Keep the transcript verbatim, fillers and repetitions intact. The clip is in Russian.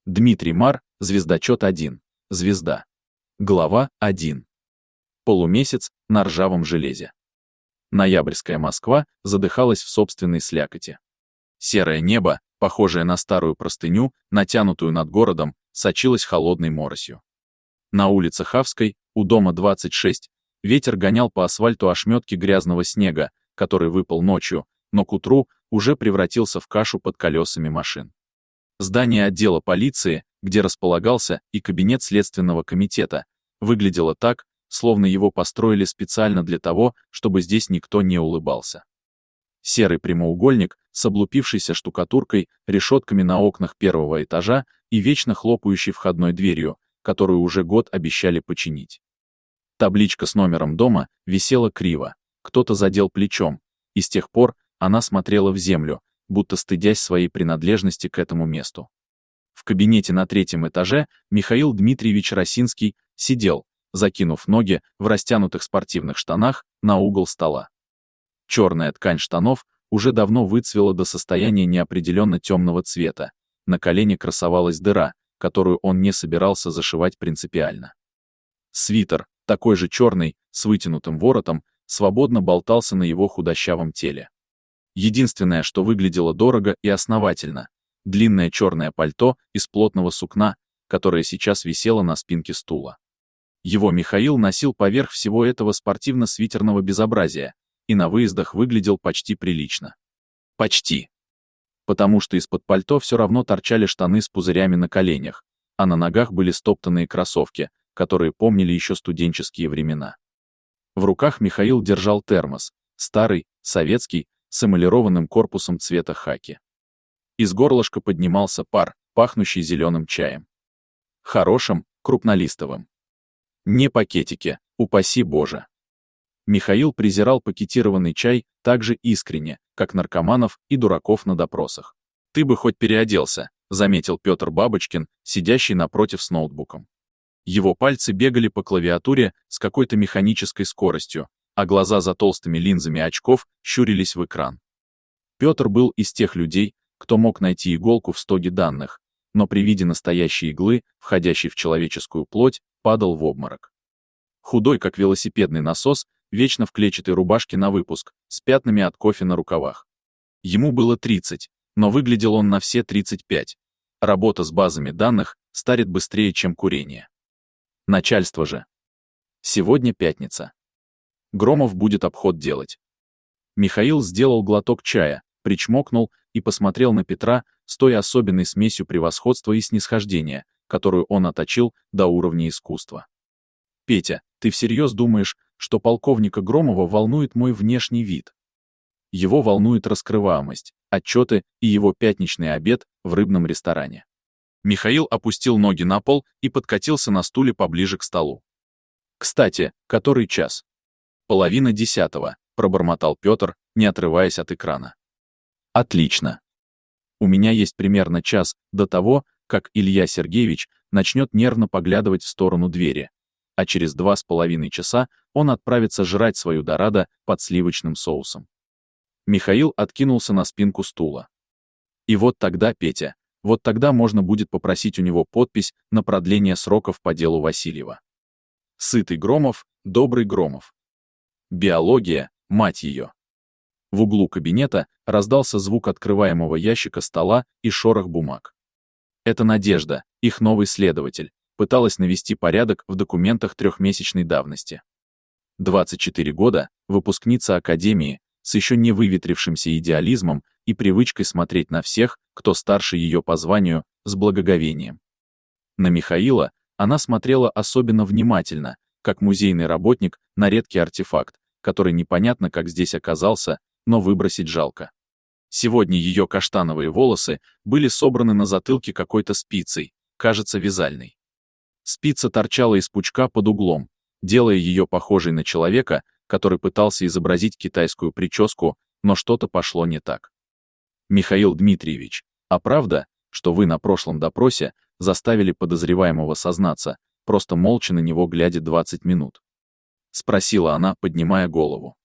Дмитрий Мар, звездочет один. Звезда. Глава один. Полумесяц на ржавом железе. Ноябрьская Москва задыхалась в собственной слякоти. Серое небо, похожее на старую простыню, натянутую над городом, сочилось холодной моросью. На улице Хавской, у дома двадцать шесть, ветер гонял по асфальту ошметки грязного снега, который выпал ночью, но к утру уже превратился в кашу под колесами машин. Здание отдела полиции, где располагался и кабинет Следственного комитета, выглядело так, словно его построили специально для того, чтобы здесь никто не улыбался. Серый прямоугольник с облупившейся штукатуркой, решетками на окнах первого этажа и вечно хлопающей входной дверью, которую уже год обещали починить. Табличка с номером дома висела криво, кто-то задел плечом, и с тех пор она смотрела в землю, будто стыдясь своей принадлежности к этому месту. В кабинете на третьем этаже Михаил Дмитриевич Росинский сидел, закинув ноги в растянутых спортивных штанах на угол стола. Черная ткань штанов уже давно выцвела до состояния неопределенно темного цвета, на колене красовалась дыра, которую он не собирался зашивать принципиально. Свитер, такой же черный, с вытянутым воротом, свободно болтался на его худощавом теле. Единственное, что выглядело дорого и основательно — длинное черное пальто из плотного сукна, которое сейчас висело на спинке стула. Его Михаил носил поверх всего этого спортивно-свитерного безобразия и на выездах выглядел почти прилично. Почти. Потому что из-под пальто все равно торчали штаны с пузырями на коленях, а на ногах были стоптанные кроссовки, которые помнили еще студенческие времена. В руках Михаил держал термос, старый, советский, с эмалированным корпусом цвета хаки. Из горлышка поднимался пар, пахнущий зеленым чаем. Хорошим, крупнолистовым. Не пакетики, упаси Боже. Михаил презирал пакетированный чай так же искренне, как наркоманов и дураков на допросах. «Ты бы хоть переоделся», — заметил Петр Бабочкин, сидящий напротив с ноутбуком. Его пальцы бегали по клавиатуре с какой-то механической скоростью, а глаза за толстыми линзами очков щурились в экран. Петр был из тех людей, кто мог найти иголку в стоге данных, но при виде настоящей иглы, входящей в человеческую плоть, падал в обморок. Худой, как велосипедный насос, вечно в клетчатой рубашке на выпуск, с пятнами от кофе на рукавах. Ему было тридцать, но выглядел он на все тридцать пять. Работа с базами данных старит быстрее, чем курение. Начальство же. Сегодня пятница. Громов будет обход делать. Михаил сделал глоток чая, причмокнул и посмотрел на Петра с той особенной смесью превосходства и снисхождения, которую он отточил до уровня искусства. «Петя, ты всерьез думаешь, что полковника Громова волнует мой внешний вид? Его волнует раскрываемость, отчеты и его пятничный обед в рыбном ресторане». Михаил опустил ноги на пол и подкатился на стуле поближе к столу. «Кстати, который час?» «Половина десятого», — пробормотал Петр, не отрываясь от экрана. «Отлично. У меня есть примерно час до того, как Илья Сергеевич начнет нервно поглядывать в сторону двери, а через два с половиной часа он отправится жрать свою дорадо под сливочным соусом». Михаил откинулся на спинку стула. «И вот тогда, Петя, вот тогда можно будет попросить у него подпись на продление сроков по делу Васильева. Сытый Громов, добрый Громов. Биология, мать ее». В углу кабинета раздался звук открываемого ящика стола и шорох бумаг. Это Надежда, их новый следователь, пыталась навести порядок в документах трехмесячной давности. двадцать четыре года, выпускница академии, с еще не выветрившимся идеализмом и привычкой смотреть на всех, кто старше ее по званию, с благоговением. На Михаила она смотрела особенно внимательно, как музейный работник на редкий артефакт, который непонятно как здесь оказался, но выбросить жалко. Сегодня ее каштановые волосы были собраны на затылке какой-то спицей, кажется, вязальной. Спица торчала из пучка под углом, делая ее похожей на человека, который пытался изобразить китайскую прическу, но что-то пошло не так. «Михаил Дмитриевич, а правда, что вы на прошлом допросе заставили подозреваемого сознаться, просто молча на него глядя двадцать минут?» — спросила она, поднимая голову.